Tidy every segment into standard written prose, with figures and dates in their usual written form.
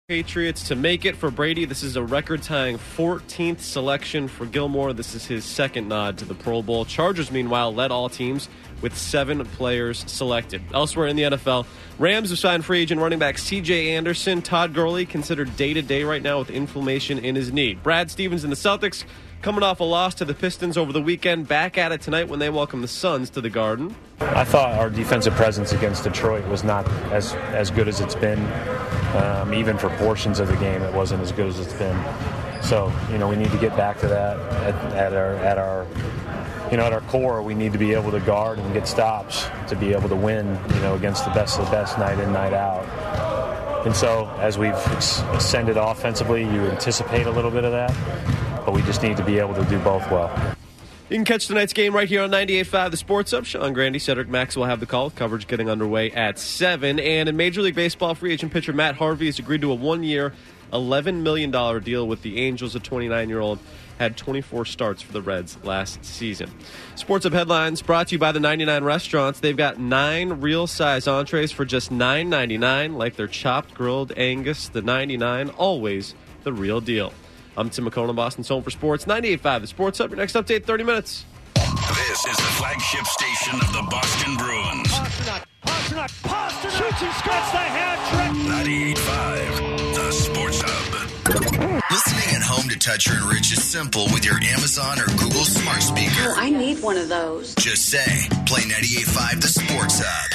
Patriots to make it for Brady. This is a record-tying 14th selection for Gilmore. This is his second nod to the Pro Bowl. Chargers, meanwhile, led all teams with 7 players selected. Elsewhere in the NFL, Rams have signed free agent running back C.J. Anderson. Todd Gurley considered day-to-day right now with inflammation in his knee. Brad Stevens and the Celtics coming off a loss to the Pistons over the weekend. Back at it tonight when they welcome the Suns to the Garden. I thought our defensive presence against Detroit was not as good as it's been. Even for portions of the game, it wasn't as good as it's been. So, we need to get back to that at our core. We need to be able to guard and get stops to be able to win, against the best of the best night in, night out. And so, as we've ascended offensively, you anticipate a little bit of that, but we just need to be able to do both well. You can catch tonight's game right here on 98.5 The Sports Hub. Sean Grandy, Cedric Maxwell have the call, with coverage getting underway at 7. And in Major League Baseball, free agent pitcher Matt Harvey has agreed to a 1-year, $11 million deal with the Angels. A 29-year-old had 24 starts for the Reds last season. Sports Hub headlines brought to you by the 99 Restaurants. They've got 9 real-size entrees for just $9.99, like their chopped grilled Angus. The 99, always the real deal. I'm Tim McCone, Boston's home for sports. 98.5 The Sports Hub. Your next update, 30 minutes. This is the flagship station of the Boston Bruins. Pasternak shoots and scores the hat trick. 98.5 The Sports Hub. Listening at home to Toucher and Rich is simple with your Amazon or Google smart speaker. Oh, I need one of those. Just say, play 98.5 The Sports Hub.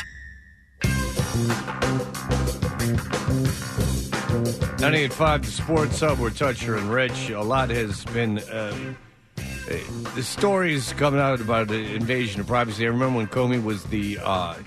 98.5 The Sports Hub, we're Toucher and Rich. A lot has been the stories coming out about the invasion of privacy. I remember when Comey was the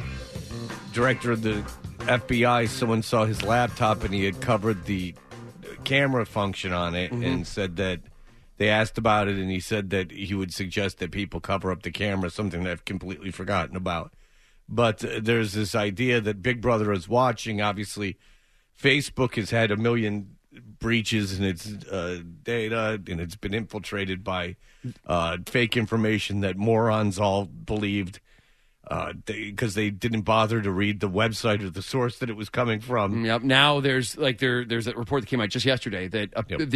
director of the FBI, someone saw his laptop and he had covered the camera function on it and said that they asked about it, and he said that he would suggest that people cover up the camera, something that I've completely forgotten about. But there's this idea that Big Brother is watching. Obviously, Facebook has had 1 million breaches in its data, and it's been infiltrated by fake information that morons all believed because they didn't bother to read the website or the source that it was coming from. Yep. Now there's that report that came out just yesterday that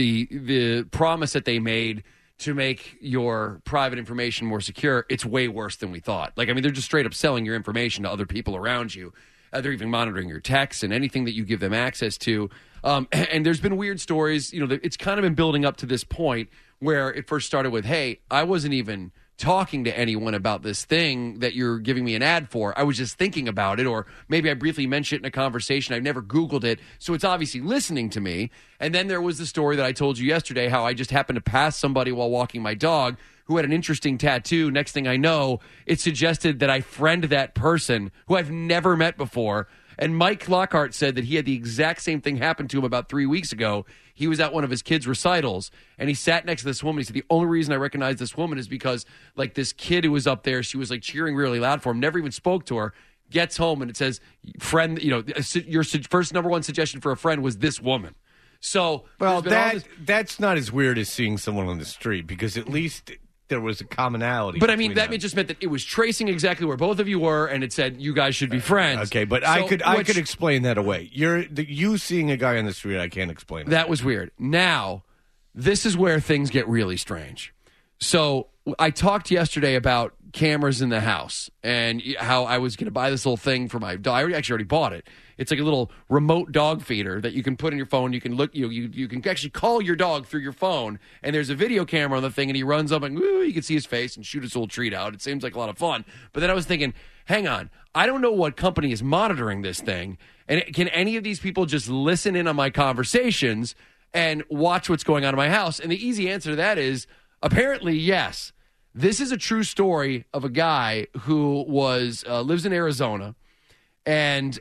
the promise that they made to make your private information more secure, it's way worse than we thought. They're just straight up selling your information to other people around you. They're even monitoring your texts and anything that you give them access to. And there's been weird stories. It's kind of been building up to this point where it first started with, hey, I wasn't even talking to anyone about this thing that you're giving me an ad for. I was just thinking about it, or maybe I briefly mentioned it in a conversation. I've never Googled it, so it's obviously listening to me. And then there was the story that I told you yesterday, how I just happened to pass somebody while walking my dog who had an interesting tattoo. Next thing I know, it suggested that I friend that person who I've never met before. And Mike Lockhart said that he had the exact same thing happen to him about 3 weeks ago. He was at one of his kids' recitals, and he sat next to this woman. He said, the only reason I recognize this woman is because, this kid who was up there, she was, cheering really loud for him, never even spoke to her, gets home, and it says, friend, your first number one suggestion for a friend was this woman. So, well, that's not as weird as seeing someone on the street, because at least there was a commonality. But that just meant that it was tracing exactly where both of you were, and it said you guys should be friends. Okay, but I could explain that away. You seeing a guy on the street, I can't explain that was weird. Now, this is where things get really strange. So I talked yesterday about cameras in the house and how I was going to buy this little thing for my dog. I actually already bought it. It's like a little remote dog feeder that you can put in your phone. You can look. You can actually call your dog through your phone, and there's a video camera on the thing, and he runs up and you can see his face and shoot his little treat out. It seems like a lot of fun. But then I was thinking, hang on, I don't know what company is monitoring this thing, and can any of these people just listen in on my conversations and watch what's going on in my house? And the easy answer to that is apparently yes. This is a true story of a guy who lives in Arizona, and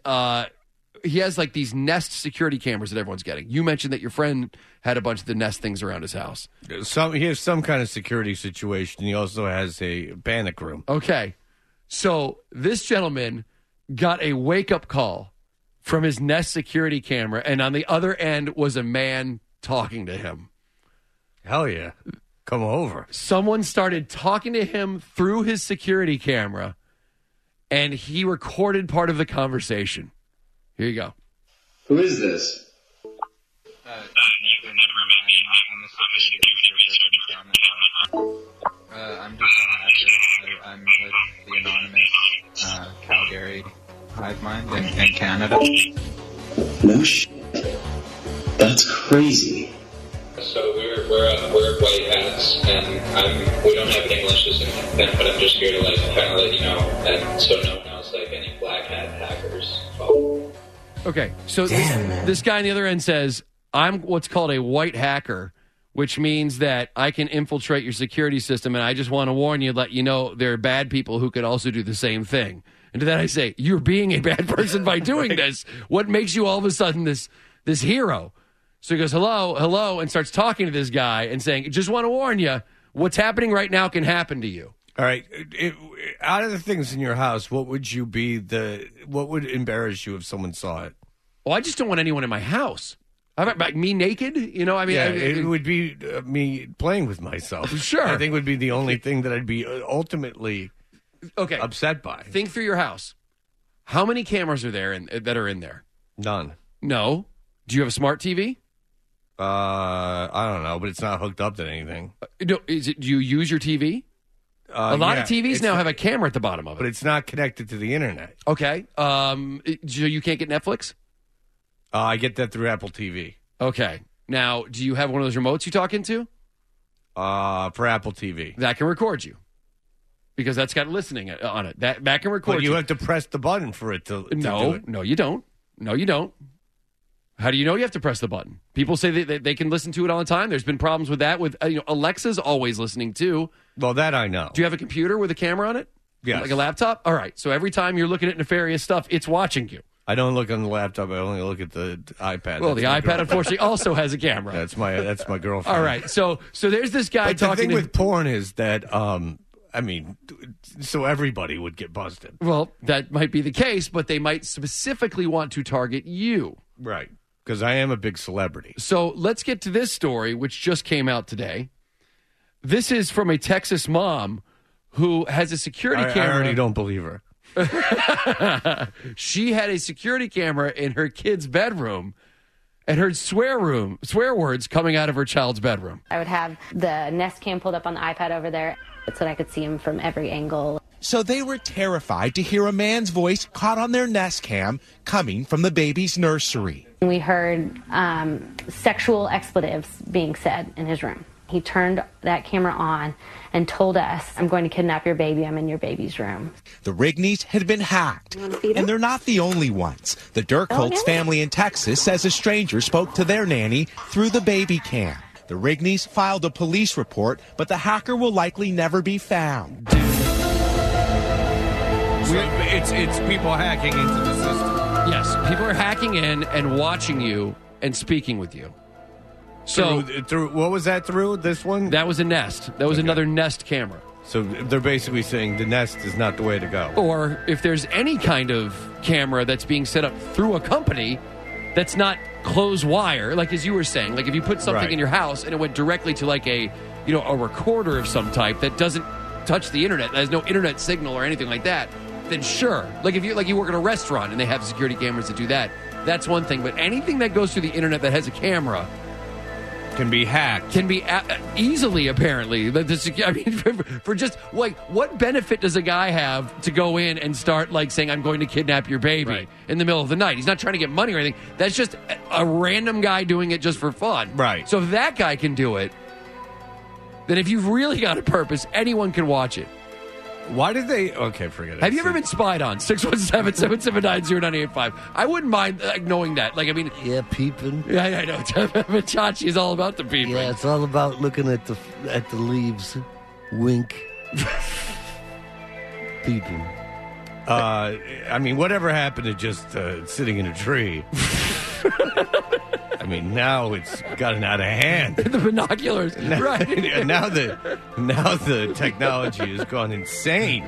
he has these Nest security cameras that everyone's getting. You mentioned that your friend had a bunch of the Nest things around his house. He has some kind of security situation. He also has a panic room. Okay. So this gentleman got a wake-up call from his Nest security camera, and on the other end was a man talking to him. Hell yeah. Come over. Someone started talking to him through his security camera, and he recorded part of the conversation. Here you go. Who is this? I'm a security researcher from Canada. I'm just a hacker. I'm with the anonymous Calgary hive mind in Canada. No shit. That's crazy. So we're white hats, and we don't have any malicious intent, but I'm just here to kind of let you know, and so no one else any black hat hackers. Okay, so this guy on the other end says, I'm what's called a white hacker, which means that I can infiltrate your security system, and I just want to warn you, let you know there are bad people who could also do the same thing. And to that I say, you're being a bad person by doing this. What makes you all of a sudden this hero? So he goes, hello, and starts talking to this guy and saying, just want to warn you, what's happening right now can happen to you. All right. Out of the things in your house, what would embarrass you if someone saw it? Well, I just don't want anyone in my house. Like me naked? It would be me playing with myself. Sure. I think would be the only thing that I'd be ultimately upset by. Think through your house. How many cameras are there that are in there? None. No. Do you have a smart TV? I don't know, but it's not hooked up to anything. No, do you use your TV? A lot of TVs now have a camera at the bottom of it. But it's not connected to the internet. Okay. So you can't get Netflix? I get that through Apple TV. Okay. Now, do you have one of those remotes you talk into? For Apple TV. That can record you. Because that's got listening on it. That can record you. But you have to press the button for it to do it. No, you don't. No, you don't. How do you know you have to press the button? People say they can listen to it all the time. There's been problems with that. With Alexa's always listening too. Well, that I know. Do you have a computer with a camera on it? Yes. Like a laptop? All right. So every time you're looking at nefarious stuff, it's watching you. I don't look on the laptop. I only look at the iPad. Well, the iPad, unfortunately, also has a camera. That's my girlfriend. All right. So there's this guy but talking. The thing with porn is that, so everybody would get busted. Well, that might be the case, but they might specifically want to target you. Right. Because I am a big celebrity. So let's get to this story, which just came out today. This is from a Texas mom who has a security camera. I already don't believe her. She had a security camera in her kid's bedroom and heard swear words coming out of her child's bedroom. I would have the Nest Cam pulled up on the iPad over there so that I could see him from every angle. So they were terrified to hear a man's voice caught on their Nest Cam coming from the baby's nursery. We heard sexual expletives being said in his room. He turned that camera on and told us, I'm going to kidnap your baby. I'm in your baby's room. The Rigneys had been hacked. And they're not the only ones. The Dirkholtz family in Texas says a stranger spoke to their nanny through the baby cam. The Rigneys filed a police report, but the hacker will likely never be found. It's people hacking into the system. Yes, people are hacking in and watching you and speaking with you. So through what was that through this one? That was a Nest. That was another Nest camera. So they're basically saying the Nest is not the way to go. Or if there's any kind of camera that's being set up through a company that's not closed wire, like as you were saying, like if you put something in your house and it went directly to like a recorder of some type that doesn't touch the internet, that has no internet signal or anything like that, then sure. Like if you work at a restaurant and they have security cameras that do that, that's one thing. But anything that goes through the internet that has a camera can be hacked. Can be easily, apparently. For just like, what benefit does a guy have to go in and start like saying, "I'm going to kidnap your baby" in the middle of the night? He's not trying to get money or anything. That's just a random guy doing it just for fun. Right. So if that guy can do it, then if you've really got a purpose, anyone can watch it. Why did they? Okay, forget it. Have you ever been spied on? 617-779-0985. I wouldn't mind knowing that. Like, I mean, yeah, peeping. Yeah, I know. Chachi is all about the peeping. Yeah, it's all about looking at the leaves. Wink. Peeping. I mean, whatever happened to just sitting in a tree? I mean, now it's gotten out of hand. The binoculars, right? Now the technology has gone insane.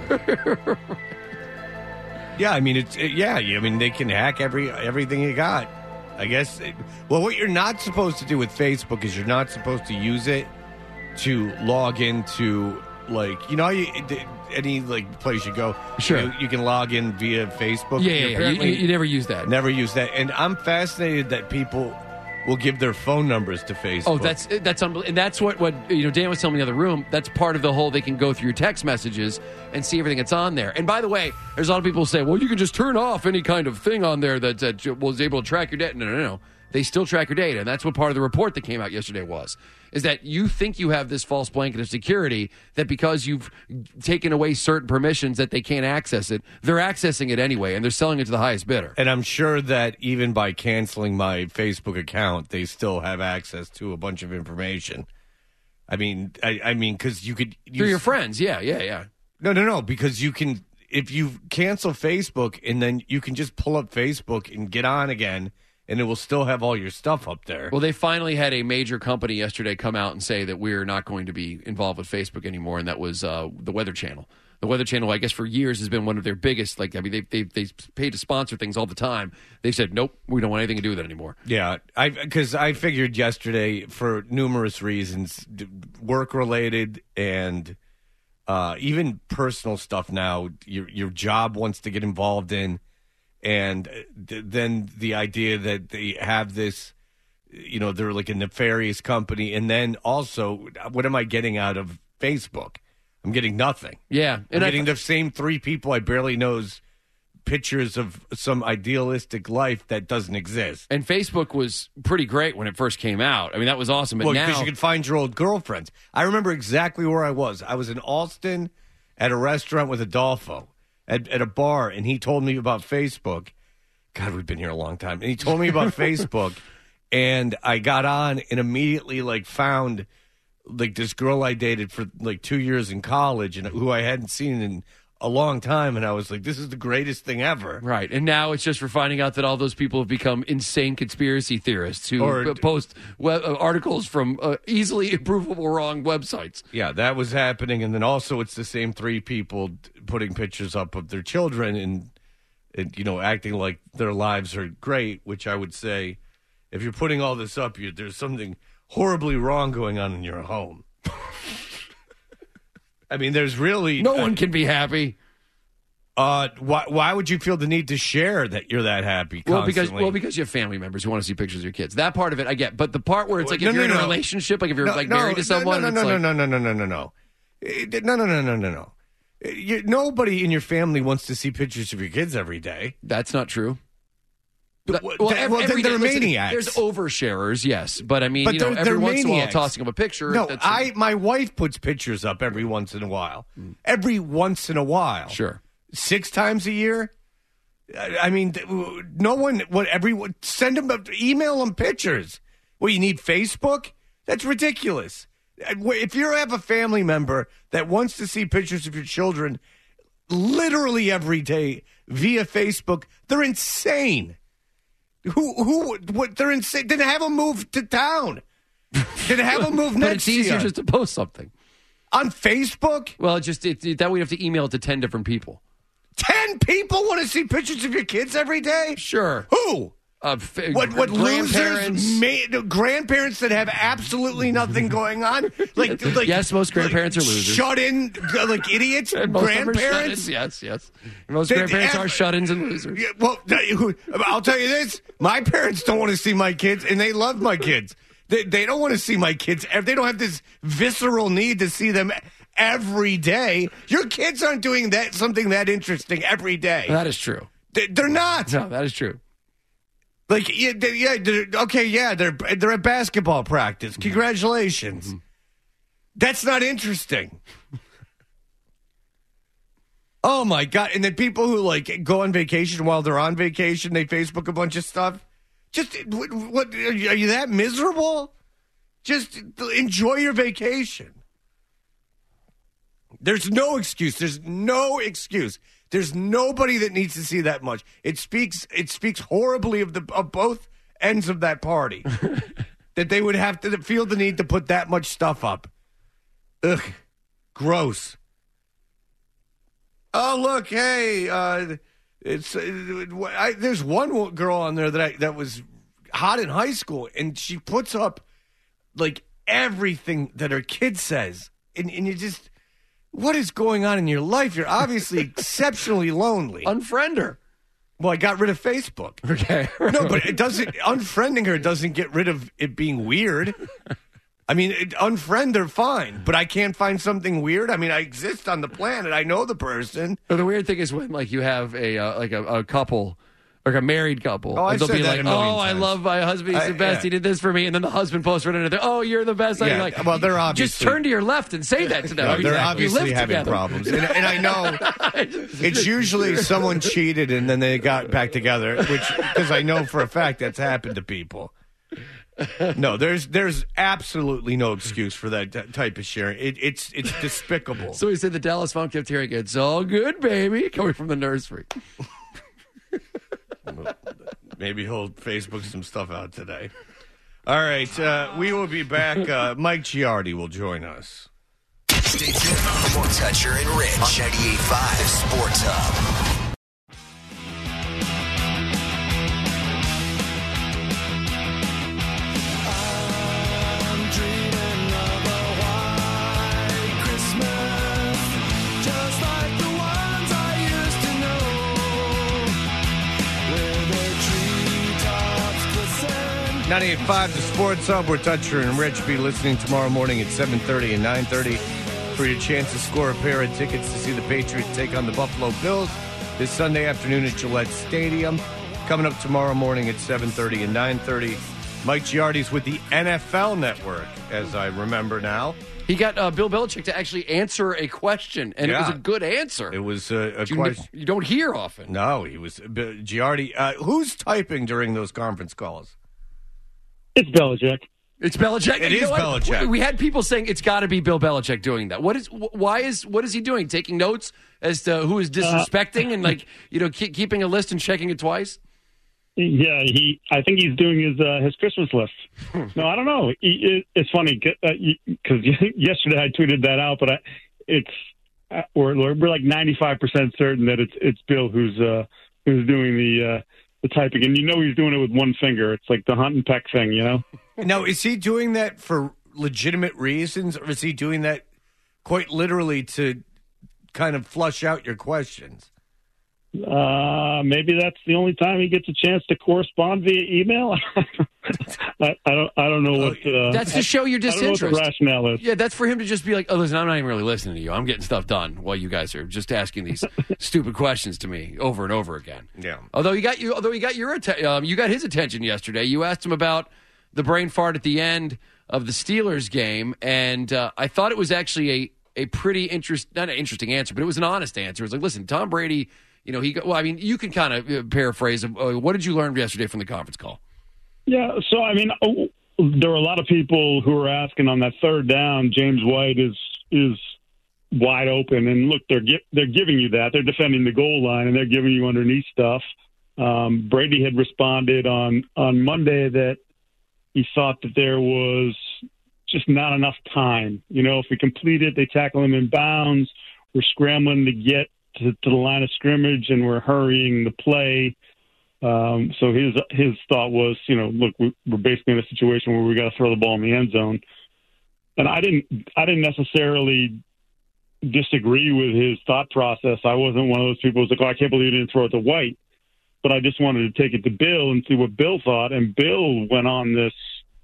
Yeah, I mean, I mean, they can hack everything you got. I guess. Well, what you're not supposed to do with Facebook is you're not supposed to use it to log into, like, any like place you go. Sure, you can log in via Facebook. Yeah. You never use that. Never use that. And I'm fascinated that people will give their phone numbers to Facebook. Oh, that's unbelievable. And that's what Dan was telling me in the other room. That's part of the whole, they can go through your text messages and see everything that's on there. And by the way, there's a lot of people who say, well, you can just turn off any kind of thing on there that was able to track your data. No. They still track your data. And that's what part of the report that came out yesterday is that you think you have this false blanket of security that because you've taken away certain permissions that they can't access it, they're accessing it anyway, and they're selling it to the highest bidder. And I'm sure that even by canceling my Facebook account, they still have access to a bunch of information. I mean, because you could... Through your friends, yeah. No, because you can... If you cancel Facebook, and then you can just pull up Facebook and get on again, and it will still have all your stuff up there. Well, they finally had a major company yesterday come out and say that we're not going to be involved with Facebook anymore, and that was the Weather Channel. The Weather Channel, I guess, for years has been one of their biggest. They pay to sponsor things all the time. They said, nope, we don't want anything to do with it anymore. Yeah, because I figured yesterday for numerous reasons, work-related and even personal stuff now, your job wants to get involved in. And then the idea that they have this, they're like a nefarious company. And then also, what am I getting out of Facebook? I'm getting nothing. Yeah. I'm getting the same 3 people I barely know's pictures of some idealistic life that doesn't exist. And Facebook was pretty great when it first came out. I mean, that was awesome. But now, because you could find your old girlfriends. I remember exactly where I was. I was in Alston at a restaurant with Adolfo. At a bar, and he told me about Facebook. God, we've been here a long time. And he told me about Facebook, and I got on and immediately found this girl I dated for 2 years in college, and who I hadn't seen in a long time, and I was like, this is the greatest thing ever. Right, and now it's just for finding out that all those people have become insane conspiracy theorists who post articles from easily provable wrong websites. Yeah, that was happening, and then also it's the same 3 people putting pictures up of their children and acting like their lives are great, which I would say, if you're putting all this up, there's something horribly wrong going on in your home. I mean, there's really... No one can be happy. Why would you feel the need to share that you're that happy constantly? Because you have family members who want to see pictures of your kids. That part of it I get. But the part where it's if you're in a relationship, if you're married to someone... No. Nobody in your family wants to see pictures of your kids every day. That's not true. Then they're maniacs. There's oversharers, yes, but I mean, they're every once in a while, maniacs. tossing up a picture. No, my wife puts pictures up every once in a while. Every once in a while, sure, 6 times a year. I mean, no one. Everyone send them, email them pictures. Well, you need Facebook? That's ridiculous. If you have a family member that wants to see pictures of your children, literally every day via Facebook, they're insane. What? They're insane. Then have them move to town. Then have them move next year. But it's easier just to post something on Facebook. Well, that way you have to email it to 10 different people. 10 people want to see pictures of your kids every day? Sure. Who? What losers? Grandparents that have absolutely nothing going on? Yes, most grandparents are losers. Shut in, idiots. Grandparents. Yes. Most grandparents are shut-ins and losers. Yeah, well, I'll tell you this: my parents don't want to see my kids, and they love my kids. They don't want to see my kids. They don't have this visceral need to see them every day. Your kids aren't doing something that interesting every day. That is true. They're not. No, that is true. They're at basketball practice. Congratulations. Mm-hmm. That's not interesting. Oh, my God. And then people who, go on vacation while they're on vacation, they Facebook a bunch of stuff. Just, what are you that miserable? Just enjoy your vacation. There's no excuse. There's nobody that needs to see that much. It speaks horribly of both ends of that party that they would have to feel the need to put that much stuff up. Ugh, gross. Oh, look, hey, there's one girl on there that was hot in high school, and she puts up everything that her kid says, and you just. What is going on in your life? You're obviously exceptionally lonely. Unfriend her. Well, I got rid of Facebook. Okay. No, but it doesn't. Unfriending her doesn't get rid of it being weird. I mean, unfriend her, fine, but I can't find something weird. I mean, I exist on the planet. I know the person. But the weird thing is when, like, you have a couple, like a married couple. Oh, and they'll said be that like, a million I times. love my husband. He's the best. Yeah. He did this for me. And then the husband posts right under there, oh, you're the best. Yeah, You're like, well, they're obviously... Just turn to your left and say that to them. No, they're You obviously live having together. problems. And I know it's usually someone cheated and then they got back together, because I know for a fact that's happened to people. No, there's absolutely no excuse for that type of sharing. It's despicable. So he said the Dallas Funk kept hearing, it's all good, baby, coming from the nursery. Maybe he'll Facebook some stuff out today. All right, we will be back. Mike Giardi will join us. Stay tuned for more Toucher and Rich on 98.5 Sports Hub. Christmas, just like the ones I used to know, where the treetops glisten. 98.5 The Sports Hub. We're Toucher and Rich. Be listening tomorrow morning at 7:30 and 9:30 for your chance to score a pair of tickets to see the Patriots take on the Buffalo Bills this Sunday afternoon at Gillette Stadium. Coming up tomorrow morning at 7:30 and 9:30. Mike Giardi's with the NFL Network, as I remember now. He got Bill Belichick to actually answer a question, and it was a good answer. It was a you, question. You don't hear often. No, he was Giardi. Who's typing during those conference calls? It's Belichick. It's Belichick. It You is know what? Belichick. We had people saying it's got to be Bill Belichick doing that. What is he doing? Taking notes as to who is disrespecting and keeping a list and checking it twice? Yeah, I think he's doing his Christmas list. No, I don't know. It's funny because yesterday I tweeted that out, but we're like 95% certain that it's Bill who's doing the typing, and he's doing it with one finger. It's like the hunt and peck thing, Now, is he doing that for legitimate reasons, or is he doing that quite literally to kind of flush out your questions? Maybe that's the only time he gets a chance to correspond via email. I don't know what. That's to show your disinterest. I don't know what the rationale is. Yeah, that's for him to just be like, "Oh, listen, I'm not even really listening to you. I'm getting stuff done while you guys are just asking these stupid questions to me over and over again." Yeah. Although he got his attention yesterday. You asked him about the brain fart at the end of the Steelers game, and I thought it was actually a pretty not an interesting answer, but it was an honest answer. It was like, "Listen, Tom Brady." You can kind of paraphrase. What did you learn yesterday from the conference call? Yeah, so, there were a lot of people who were asking on that third down, James White is wide open. And, look, they're giving you that. They're defending the goal line, and they're giving you underneath stuff. Brady had responded on Monday that he thought that there was just not enough time. If we complete it, they tackle him in bounds. We're scrambling to get to the line of scrimmage, and we're hurrying the play. So his thought was, look, we're basically in a situation where we got to throw the ball in the end zone. And I didn't necessarily disagree with his thought process. I wasn't one of those people who's like, oh, I can't believe you didn't throw it to White. But I just wanted to take it to Bill and see what Bill thought. And Bill went on this,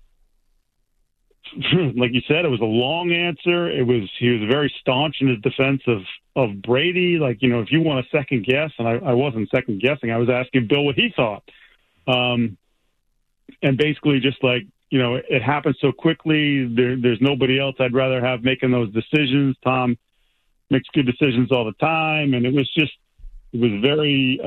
like you said, it was a long answer. He was very staunch in his defense of Brady. Like, if you want a second guess, and I wasn't second guessing, I was asking Bill what he thought. And basically just like, it happened so quickly. There's nobody else I'd rather have making those decisions. Tom makes good decisions all the time. And it was very,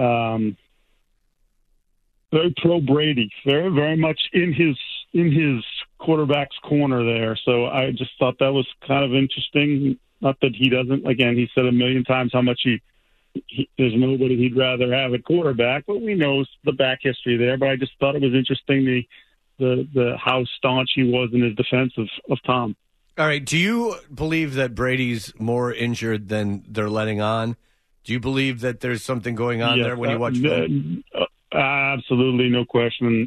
very pro Brady, very, very much in his quarterback's corner there. So I just thought that was kind of interesting. Not that he doesn't, again, he said a million times how much there's nobody he'd rather have at quarterback, but we know the back history there. But I just thought it was interesting the how staunch he was in his defense of Tom. All right. Do you believe that Brady's more injured than they're letting on? Do you believe that there's something going on there when you watch film? Absolutely, no question.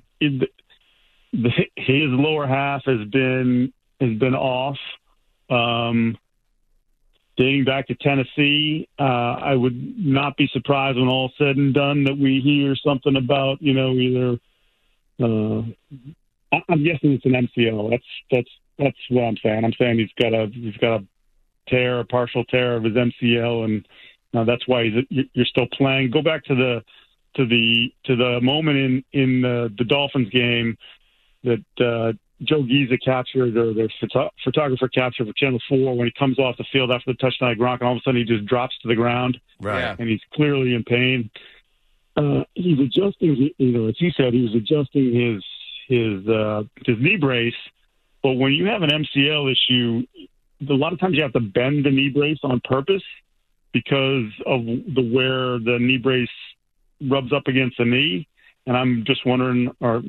His lower half has been off. dating back to Tennessee. I would not be surprised when all said and done that we hear something about, either. I'm guessing it's an MCL. That's what I'm saying. I'm saying he's got a tear, a partial tear of his MCL, and that's why you're still playing. Go back to the moment in the Dolphins game that Joe Giza captured, or the photographer captured for Channel 4, when he comes off the field after the touchdown at Gronk, and all of a sudden he just drops to the ground, right? And he's clearly in pain. He's adjusting. As you said, he was adjusting his knee brace. But when you have an MCL issue, a lot of times you have to bend the knee brace on purpose because of where the knee brace rubs up against the knee. And I'm just wondering,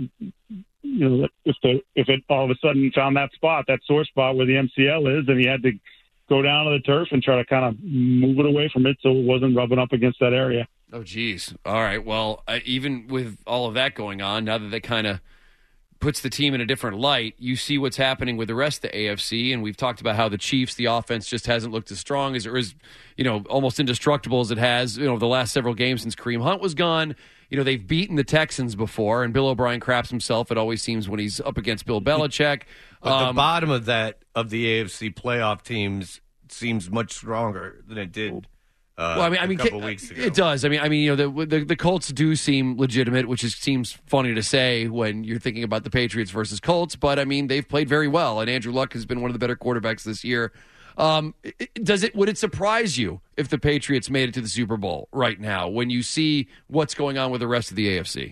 if it all of a sudden found that sore spot where the MCL is, and he had to go down to the turf and try to kind of move it away from it so it wasn't rubbing up against that area. Oh, geez. All right. Well, even with all of that going on, now that kind of puts the team in a different light, you see what's happening with the rest of the AFC, and we've talked about how the Chiefs, the offense just hasn't looked as strong as, or as, almost indestructible as it has, the last several games since Kareem Hunt was gone. They've beaten the Texans before, and Bill O'Brien craps himself, it always seems, when he's up against Bill Belichick. But the bottom of the AFC playoff teams seems much stronger than it did a couple weeks ago. It does. The Colts do seem legitimate, which seems funny to say when you're thinking about the Patriots versus Colts, but they've played very well, and Andrew Luck has been one of the better quarterbacks this year. Would it surprise you if the Patriots made it to the Super Bowl right now when you see what's going on with the rest of the AFC?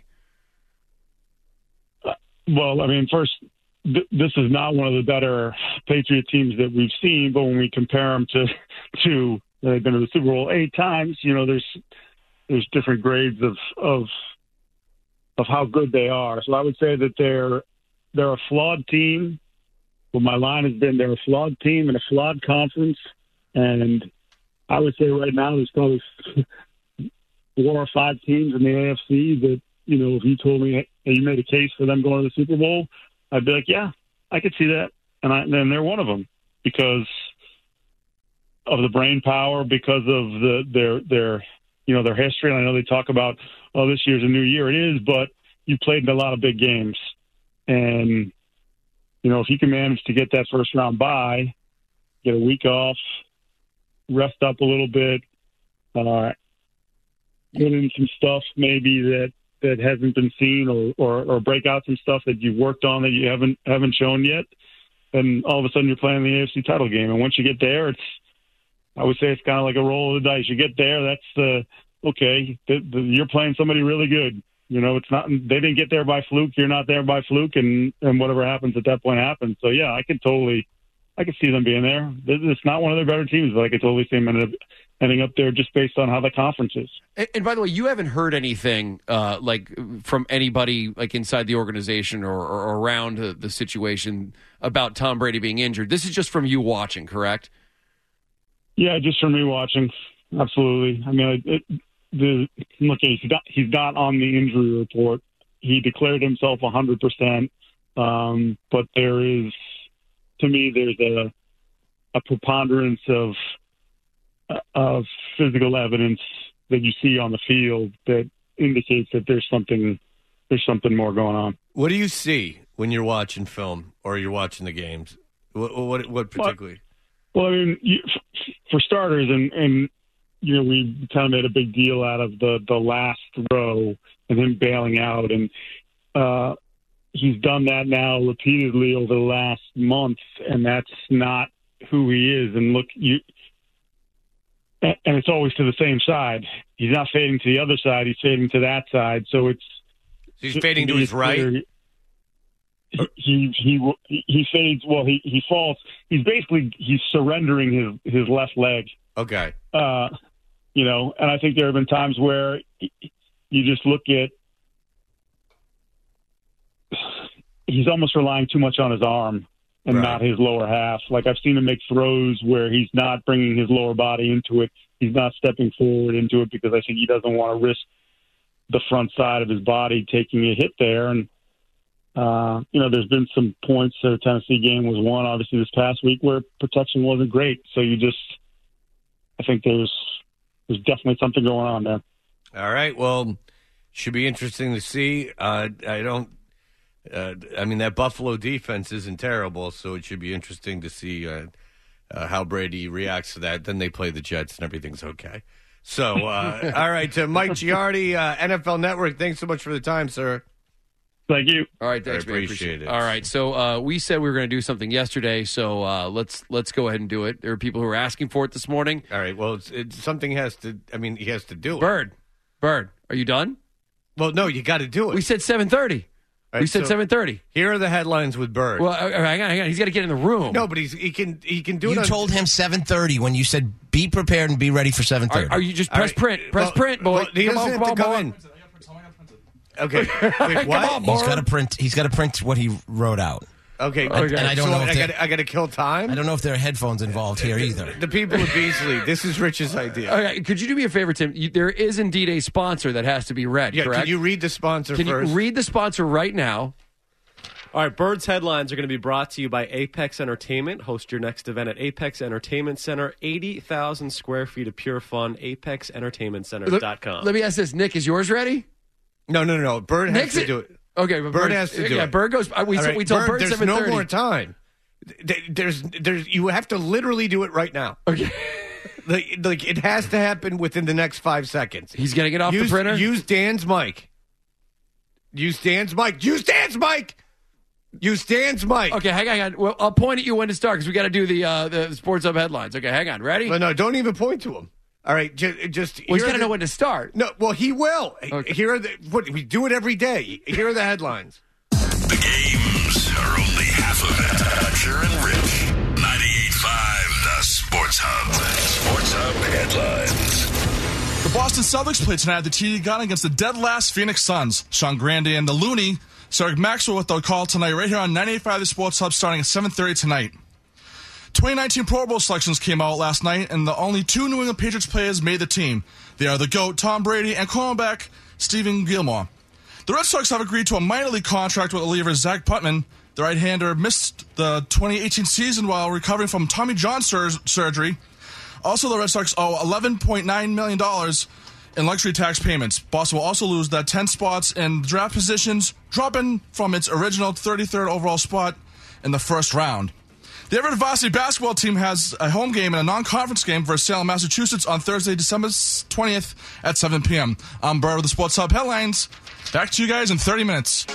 Well, first, this is not one of the better Patriot teams that we've seen, but when we compare them to they've been to the Super Bowl 8 times, there's different grades of how good they are. So I would say that they're a flawed team. Well, my line has been they're a flawed team in a flawed conference, and I would say right now there's probably 4 or 5 teams in the AFC that, if you told me hey, you made a case for them going to the Super Bowl, I'd be like, yeah, I could see that, and they're one of them because of the brain power, because of their history. And I know they talk about, this year's a new year. It is, but you played in a lot of big games, and if you can manage to get that first round bye, get a week off, rest up a little bit, put in some stuff maybe that hasn't been seen, or break out some stuff that you've worked on that you haven't shown yet, then all of a sudden you're playing the AFC title game. And once you get there, I would say it's kind of like a roll of the dice. You get there, that's okay. You're playing somebody really good. It's not. They didn't get there by fluke. You're not there by fluke, and whatever happens at that point happens. So yeah, I could see them being there. It's not one of their better teams, but I could totally see them ending up there just based on how the conference is. And by the way, you haven't heard anything from anybody inside the organization or around the situation about Tom Brady being injured. This is just from you watching, correct? Yeah, just from me watching. Absolutely. He's not on the injury report. He declared himself 100%. But there's a preponderance of physical evidence that you see on the field that indicates that there's something more going on. What do you see when you're watching film or you're watching the games? What particularly? Well, for starters, and we kind of made a big deal out of the last throw and him bailing out, and he's done that now repeatedly over the last month, and that's not who he is. And look, and it's always to the same side. He's not fading to the other side; he's fading to that side. So he's fading to his right. He fades. Well, he falls. He's surrendering his left leg. Okay. And I think there have been times where you just look at he's almost relying too much on his arm and not his lower half. Like I've seen him make throws where he's not bringing his lower body into it. He's not stepping forward into it because I think he doesn't want to risk the front side of his body taking a hit there. And there's been some points. The Tennessee game was one, obviously, this past week where protection wasn't great. So you just I think there's definitely something going on there. All right. Well, should be interesting to see. I mean, that Buffalo defense isn't terrible, so it should be interesting to see how Brady reacts to that. Then they play the Jets, and everything's okay. So, all right, Mike Giardi, NFL Network, thanks so much for the time, sir. Thank you. All right, thanks, man. Appreciate it. All right, so we said we were going to do something yesterday, so let's go ahead and do it. There are people who are asking for it this morning. All right, well, something has to, he has to do it. Bird, are you done? Well, no, you got to do it. We said 7:30. Right, we said 7:30. Here are the headlines with Bird. Well, hang on. He's got to get in the room. No, but he can do it. You told him 7:30 when you said be prepared and be ready for 7:30. Are you just press print? Press print, boy. Well, he doesn't have to go in. Okay. Wait, what? He's got to print. He's got to print what he wrote out. Okay. And I don't know. I got to kill time. I don't know if there are headphones involved here either. The people at Beasley. This is Rich's idea. Okay. Could you do me a favor, Tim? There is indeed a sponsor that has to be read. Yeah. Correct? Can you read the sponsor first? Can you read the sponsor right now? All right, Bird's headlines are going to be brought to you by Apex Entertainment. Host your next event at Apex Entertainment Center. 80,000 square feet of pure fun. ApexEntertainmentCenter.com. Let me ask this. Nick, is yours ready? No. Bird has to do it. Okay, but Bird has to do it. Yeah, Bird goes. We told Bird 7:30. There's no more time. There's. You have to literally do it right now. Okay. Like it has to happen within the next 5 seconds. He's getting it off the printer. Use Dan's mic. Use Dan's mic. Okay, hang on. Well, I'll point at you when to start because we got to do the Sports Hub headlines. Okay, hang on. Ready? No, don't even point to him. All right, just. Well, he's got to know when to start. No, well, he will. Okay. Here are we do it every day. Here are the headlines. The games are only half of it. Dutcher and Rich. 98.5, the Sports Hub. Sports Hub headlines. The Boston Celtics play tonight at the TD Garden against the dead last Phoenix Suns. Sean Grande and the Looney. Cedric Maxwell with their call tonight right here on 98.5 The Sports Hub starting at 7:30 tonight. 2019 Pro Bowl selections came out last night, and the only two New England Patriots players made the team. They are the GOAT, Tom Brady, and cornerback Stephen Gilmore. The Red Sox have agreed to a minor league contract with reliever Zach Putman. The right-hander missed the 2018 season while recovering from Tommy John surgery. Also, the Red Sox owe $11.9 million in luxury tax payments. Boston will also lose the 10 spots in draft positions, dropping from its original 33rd overall spot in the first round. The Everett Varsity basketball team has a home game and a non-conference game versus Salem, Massachusetts on Thursday, December 20th at 7 p.m. I'm Bird with the Sports Hub headlines. Back to you guys in 30 minutes.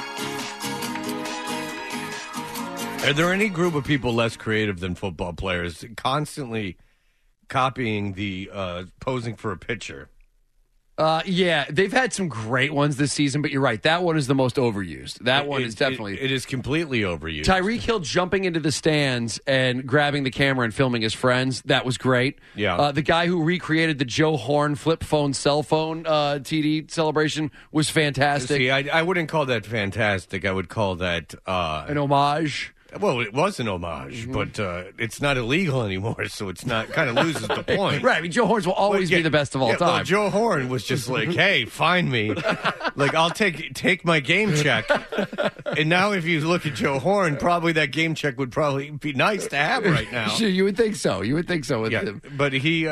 Are there any group of people less creative than football players constantly copying the posing for a pitcher? Yeah, they've had some great ones this season, but you're right. That one is the most overused. That one is definitely... It is completely overused. Tyreek Hill jumping into the stands and grabbing the camera and filming his friends, that was great. Yeah. The guy who recreated the Joe Horn flip phone cell phone TD celebration was fantastic. See, I wouldn't call that fantastic. I would call that... an homage. Well, it was an homage, but it's not illegal anymore, so it's not kind of loses the point. Right. I mean, Joe Horns will always be the best of all time. Well, Joe Horn was just like, hey, find me. Like, I'll take my game check. And now if you look at Joe Horn, probably that game check would probably be nice to have right now. Sure, you would think so. You would think so with him. But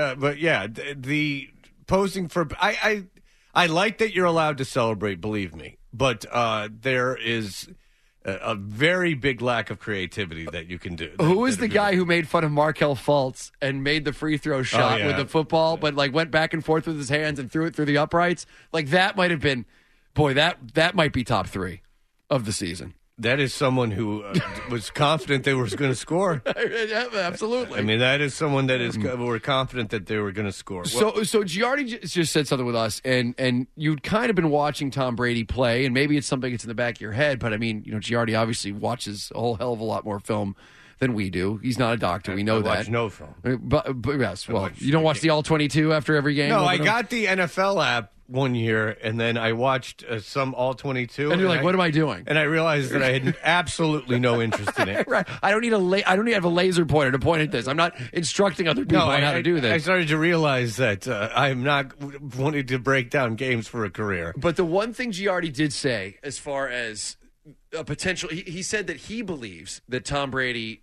the posing for... I like that you're allowed to celebrate, believe me. But there is... a very big lack of creativity that you can do. Who was the guy who made fun of Markelle Fultz and made the free throw shot with the football, but like went back and forth with his hands and threw it through the uprights? Like that might have been, boy, that might be top 3 of the season. That is someone who was confident they were going to score. Absolutely. I mean, that is someone that is were confident that they were going to score. So Giardi just said something with us, and you'd kind of been watching Tom Brady play, and maybe it's something that's in the back of your head, but I mean, Giardi obviously watches a whole hell of a lot more film than we do. He's not a doctor. We know I that. watch no film. But yes, well, you don't watch the All-22 after every game? No, I got the NFL app one year, and then I watched some All-22. And you're like, what am I doing? And I realized that I had absolutely no interest in it. Right. I don't need to have a laser pointer to point at this. I'm not instructing other people on how to do this. I started to realize that I'm not wanting to break down games for a career. But the one thing Giardi did say, as far as a potential, he said that he believes that Tom Brady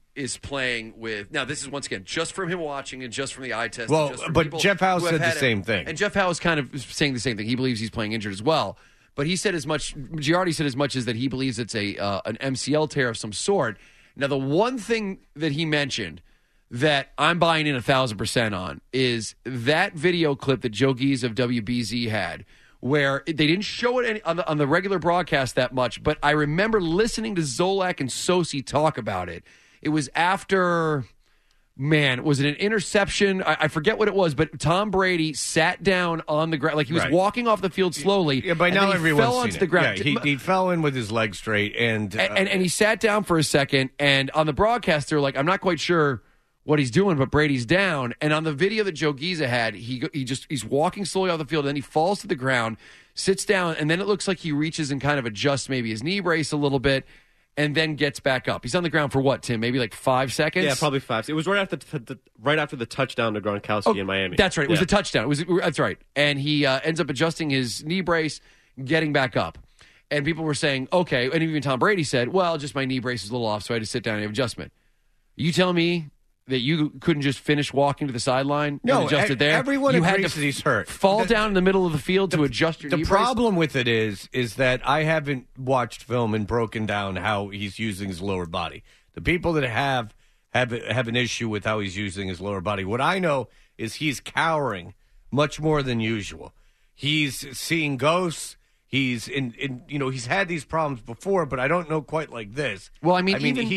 is playing with. Now, this is once again just from him watching and just from the eye test. Well, just from but people Jeff Howe who have said the had him. same thing. And Jeff Howe is kind of saying the same thing. He believes he's playing injured as well. But he said as much. Giardi said as much as that he believes it's an MCL tear of some sort. Now, the one thing that he mentioned that I'm buying in 1,000% on is that video clip that Joe Gies of WBZ had, where they didn't show it on the regular broadcast that much, but I remember listening to Zolak and Sosi talk about it. It was after, was it an interception? I forget what it was, but Tom Brady sat down on the ground, like he was walking off the field slowly. Yeah, by now everyone's fell onto seen the it. ground. Yeah, he fell in with his leg straight, and he sat down for a second, and on the broadcast, they're like, I'm not quite sure what he's doing, but Brady's down. And on the video that Joe Giza had, he's walking slowly off the field, and then he falls to the ground, sits down, and then it looks like he reaches and kind of adjusts maybe his knee brace a little bit, and then gets back up. He's on the ground for what, Tim? Maybe like 5 seconds? Yeah, probably 5. It was right after the touchdown to Gronkowski in Miami. That's right. It was a touchdown. That's right. And he ends up adjusting his knee brace, getting back up. And people were saying, okay, and even Tom Brady said, well, just my knee brace is a little off, so I had to sit down and have adjustment. You tell me that you couldn't just finish walking to the sideline and adjust it there? Everyone you agrees had to that he's hurt. Fall down in the middle of the field to adjust your knee The brace? problem with it is that I haven't watched film and broken down how he's using his lower body. The people that have an issue with how he's using his lower body. What I know is he's cowering much more than usual. He's seeing ghosts. He's he's had these problems before, but I don't know quite like this. Well, I mean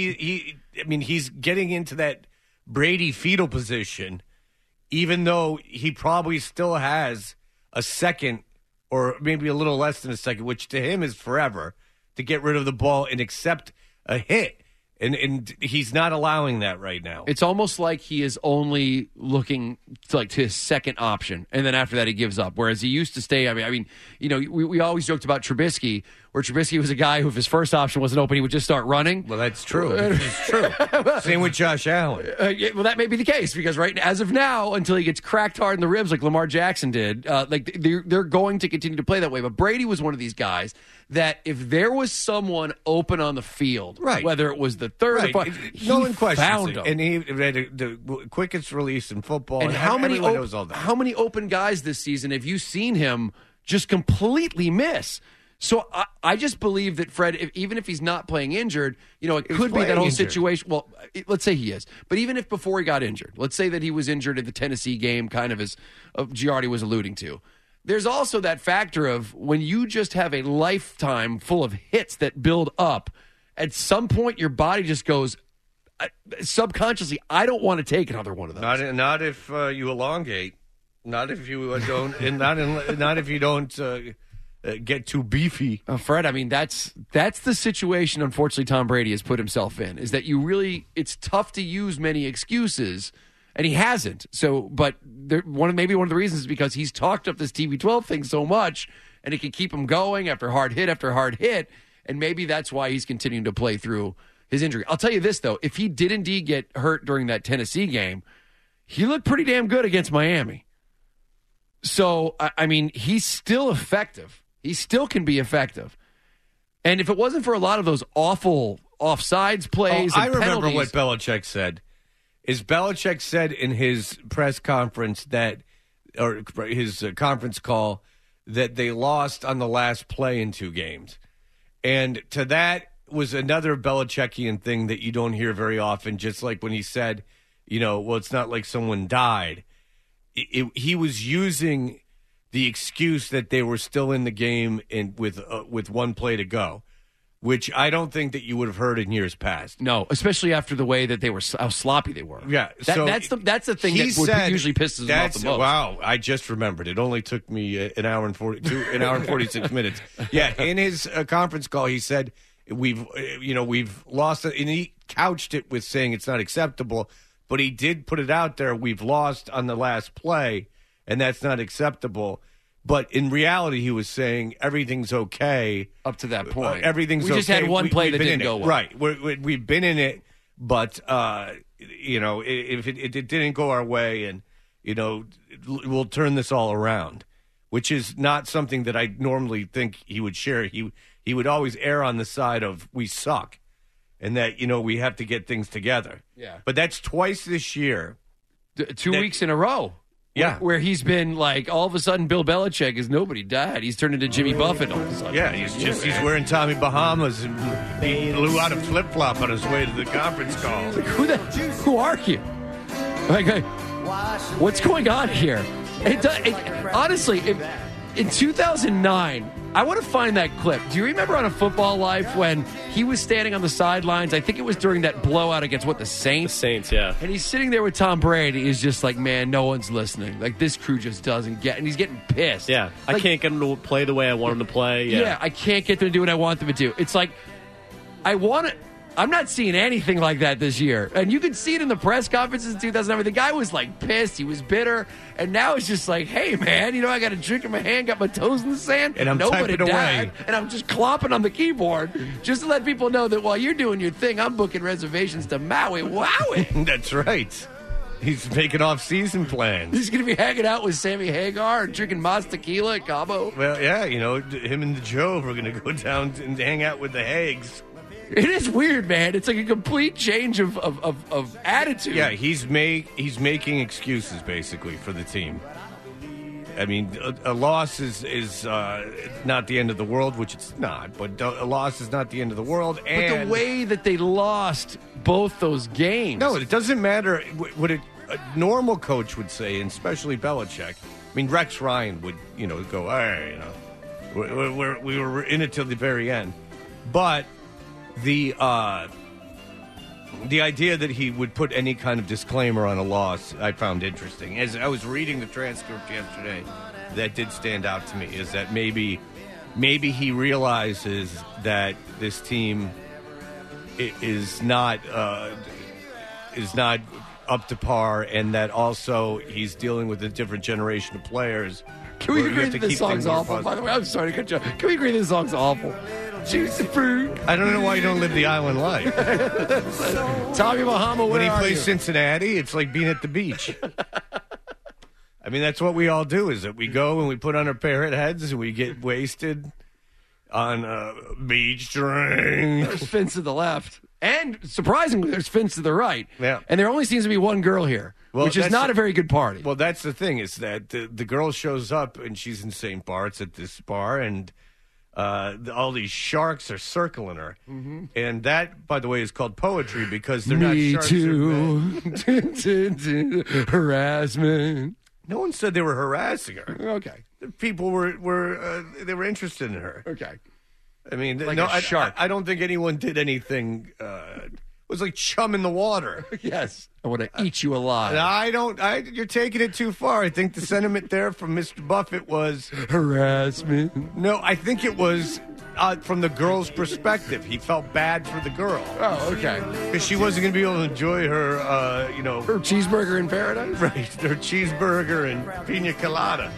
he's getting into that Brady fetal position, even though he probably still has a second or maybe a little less than a second, which to him is forever, to get rid of the ball and accept a hit. And he's not allowing that right now. It's almost like he is only looking to his second option, and then after that he gives up. Whereas he used to stay. I mean, we always joked about Trubisky, where Trubisky was a guy who, if his first option wasn't open, he would just start running. Well, that's true. It's true. Same with Josh Allen. Well, that may be the case because as of now, until he gets cracked hard in the ribs like Lamar Jackson did, they're going to continue to play that way. But Brady was one of these guys that if there was someone open on the field, whether it was the third or fourth, no one questions found it. him. And he had the quickest release in football. And how many knows all that. How many open guys this season have you seen him just completely miss? So I just believe that Fred, even if he's not playing injured, it could be that whole situation. Well, let's say he is. But even if before he got injured, let's say that he was injured in the Tennessee game, kind of as Giardi was alluding to. There's also that factor of when you just have a lifetime full of hits that build up, at some point your body just goes, subconsciously, I don't want to take another one of those. Not if you elongate. Not if you don't. And not if you don't get too beefy. Fred, I mean that's the situation. Unfortunately, Tom Brady has put himself in. Is that it's tough to use many excuses, and he hasn't. So, but maybe one of the reasons is because he's talked up this TB12 thing so much, and it can keep him going after hard hit after hard hit, and maybe that's why he's continuing to play through his injury. I'll tell you this though: if he did indeed get hurt during that Tennessee game, he looked pretty damn good against Miami. So, I mean, he's still effective. He still can be effective. And if it wasn't for a lot of those awful offsides plays and I remember penalties, what Belichick said. Belichick said in his press conference or his conference call that they lost on the last play in 2 games. And to that was another Belichickian thing that you don't hear very often, just like when he said, well, it's not like someone died. He was using the excuse that they were still in the game and with one play to go, which I don't think that you would have heard in years past. No, especially after the way that they were, how sloppy they were. Yeah, that's the thing that usually pisses him off the most. Wow, I just remembered. It only took me an hour and 46 minutes. Yeah, in his conference call, he said we've lost it, and he couched it with saying it's not acceptable. But he did put it out there, we've lost on the last play, and that's not acceptable. But in reality, he was saying everything's okay. Up to that point. Everything's okay. We just had one play that didn't go well. Right. We've been in it, but, if it didn't go our way, and, we'll turn this all around, which is not something that I normally think he would share. He would always err on the side of we suck. and that, we have to get things together. Yeah. But that's twice this year. 2 weeks in a row. Yeah. Where he's been like, all of a sudden, Bill Belichick is nobody died. He's turned into Jimmy Buffett all of a sudden. Yeah, he's wearing Tommy Bahamas, and he blew out a flip-flop on his way to the conference call. Like, who are you? Like, what's going on here? Honestly, in 2009, I want to find that clip. Do you remember on A Football Life when he was standing on the sidelines? I think it was during that blowout against, the Saints? The Saints, yeah. And he's sitting there with Tom Brady. He's just like, man, no one's listening. Like, this crew just doesn't get, and he's getting pissed. Yeah, I can't get him to play the way I want him to play. Yeah, I can't get them to do what I want them to do. It's like, I'm not seeing anything like that this year. And you could see it in the press conferences in 2009. The guy was like pissed. He was bitter. And now it's just like, hey, man, I got a drink in my hand, got my toes in the sand. And I'm Nobody typing died, away. and I'm just clopping on the keyboard just to let people know that while you're doing your thing, I'm booking reservations to Maui. Wowie. That's right. He's making off-season plans. He's going to be hanging out with Sammy Hagar and drinking Mas Tequila at Cabo. Well, yeah, him and the Jove are going to go down and hang out with the Hags. It is weird, man. It's like a complete change of attitude. Yeah, he's making excuses basically for the team. I mean, a loss is not the end of the world, which it's not. But a loss is not the end of the world. And but the way that they lost both those games. No, it doesn't matter what a normal coach would say, and especially Belichick. I mean, Rex Ryan would, go, all right, we were in it till the very end. But the idea that he would put any kind of disclaimer on a loss, I found interesting. As I was reading the transcript yesterday, that did stand out to me, is that maybe he realizes that this team is not up to par, and that also he's dealing with a different generation of players. Can we agree that this song's awful? By the way, I'm sorry to cut you off. Can we agree this song's awful? Juicy fruit. I don't know why you don't live the island life. Tommy Bahama, when he plays Cincinnati, it's like being at the beach. I mean, that's what we all do, is that we go and we put on our parrot heads and we get wasted on a beach drink. There's fins to the left. And surprisingly, there's fins to the right. Yeah. And there only seems to be one girl here, which is not a very good party. Well, that's the thing, is that the girl shows up and she's in St. Bart's at this bar, and all these sharks are circling her. Mm-hmm. And that, by the way, is called poetry, because they're not Me sharks. too. Harassment. No one said they were harassing her. Okay. The people were they were interested in her. Okay. I mean, Like no, a shark. I don't think anyone did anything. It was like chum in the water. Yes. I want to eat you alive. You're taking it too far. I think the sentiment there from Mr. Buffett was harassment. No, I think it was from the girl's perspective. He felt bad for the girl. Oh, okay. Because she wasn't going to be able to enjoy her, her cheeseburger in paradise? Right, her cheeseburger and pina colada.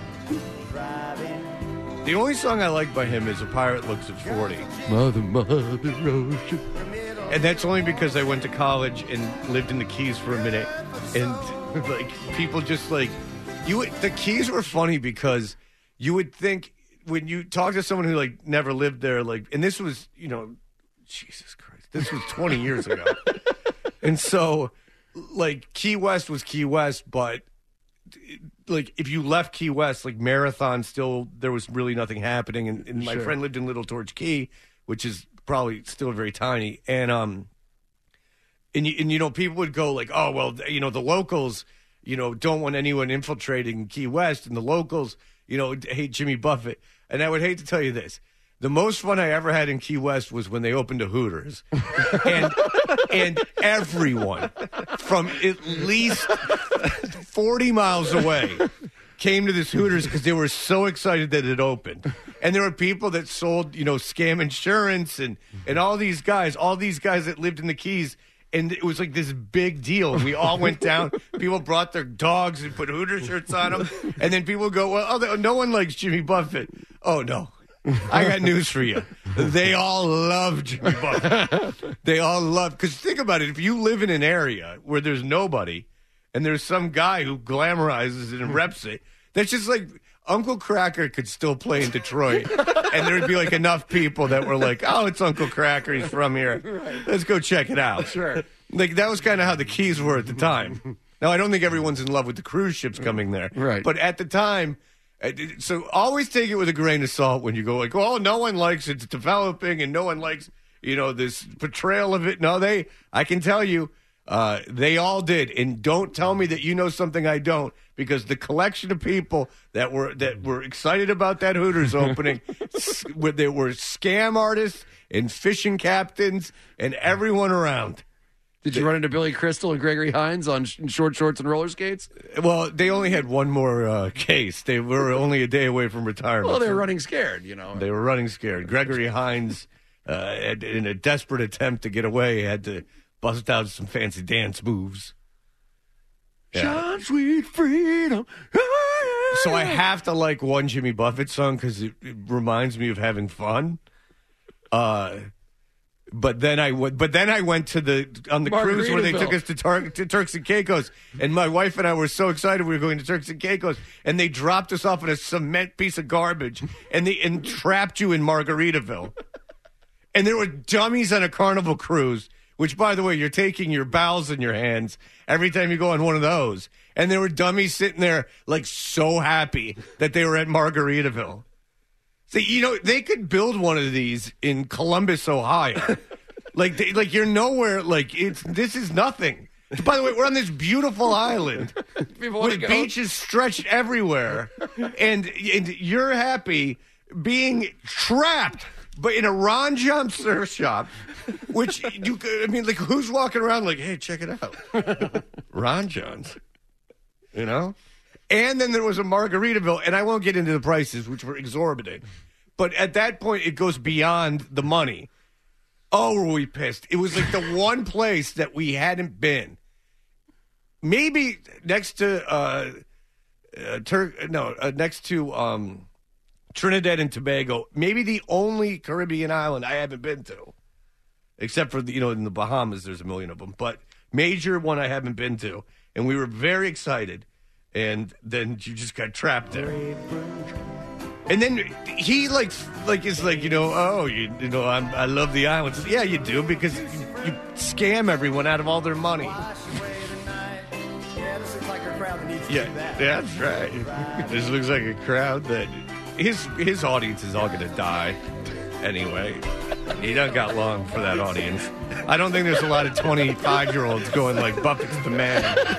The only song I like by him is A Pirate Looks at 40. Mother Russia. And that's only because I went to college and lived in the Keys for a minute. And, like, people just, like... The Keys were funny because you would think... When you talk to someone who, like, never lived there, like... And this was, Jesus Christ. This was 20 years ago. And so, like, Key West was Key West, but... Like, if you left Key West, like, Marathon still, there was really nothing happening. And my friend lived in Little Torch Key, which is probably still very tiny. And people would go like, oh, well, the locals, don't want anyone infiltrating Key West. And the locals, hate Jimmy Buffett. And I would hate to tell you this. The most fun I ever had in Key West was when they opened a Hooters. and everyone from at least 40 miles away came to this Hooters because they were so excited that it opened. And there were people that sold, scam insurance and all these guys that lived in the Keys. And it was like this big deal. We all went down. People brought their dogs and put Hooter shirts on them. And then people go, well, no one likes Jimmy Buffett. Oh, no. I got news for you. They all love Jimmy Buffett. They all love, because think about it. If you live in an area where there's nobody and there's some guy who glamorizes it and reps it, That's just like Uncle Kracker could still play in Detroit, and there'd be like enough people that were like, "Oh, it's Uncle Kracker. He's from here. Let's go check it out." Sure. Like that was kind of how the Keys were at the time. Now I don't think everyone's in love with the cruise ships coming there, Right. But at the time, so always take it with a grain of salt when you go like, "Well, no one likes it's developing, and no one likes this portrayal of it." No, I can tell you. They all did, and don't tell me that you know something I don't, because the collection of people that were excited about that Hooters opening, there were scam artists and fishing captains and everyone around. Did you run into Billy Crystal and Gregory Hines on short shorts and roller skates? Well, they only had one more case. They were only a day away from retirement. Well, they were running scared, They were running scared. Gregory Hines, in a desperate attempt to get away, had to bust out some fancy dance moves. Shine, sweet freedom. So I have to like one Jimmy Buffett song because it reminds me of having fun. But then I went to on the cruise where they took us to Turks and Caicos, and my wife and I were so excited we were going to Turks and Caicos, and they dropped us off in a cement piece of garbage, and trapped you in Margaritaville. And there were dummies on a Carnival cruise. Which, by the way, you're taking your bowels in your hands every time you go on one of those. And there were dummies sitting there, like, so happy that they were at Margaritaville. So, they could build one of these in Columbus, Ohio. like you're nowhere, this is nothing. By the way, we're on this beautiful island with beaches stretched everywhere. And you're happy being trapped. But in a Ron John surf shop, which who's walking around like, hey, check it out, Ron John's, And then there was a Margaritaville, and I won't get into the prices, which were exorbitant. But at that point, it goes beyond the money. Oh, were we pissed? It was like the one place that we hadn't been. Maybe next to Trinidad and Tobago, maybe the only Caribbean island I haven't been to, except for in the Bahamas. There's a million of them, but major one I haven't been to, and we were very excited, and then you just got trapped there. And then he I love the islands. Yeah, you do, because you scam everyone out of all their money. Yeah, that's right. This looks like a crowd that. His audience is all going to die anyway. He done got long for that audience. I don't think there's a lot of 25-year-olds going like Buffett's the man.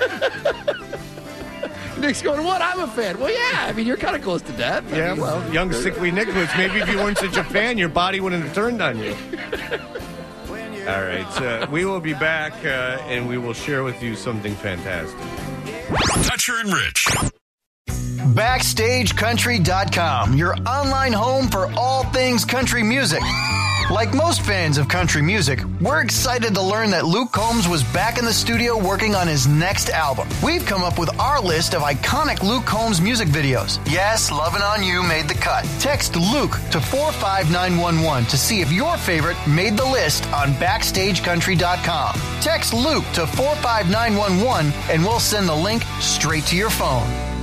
Nick's going, what? I'm a fan. Well, yeah. You're kind of close to death. Yeah, young, sickly Nicholas. Maybe if you weren't such a fan, your body wouldn't have turned on you. All right. We will be back, and we will share with you something fantastic. Toucher and Rich. BackstageCountry.com, your online home for all things country music. Like most fans of country music, we're excited to learn that Luke Combs was back in the studio working on his next album. We've come up with our list of iconic Luke Combs music videos. Yes, Lovin' On You made the cut. Text Luke to 45911 to see if your favorite made the list on BackstageCountry.com. Text Luke to 45911 and we'll send the link straight to your phone.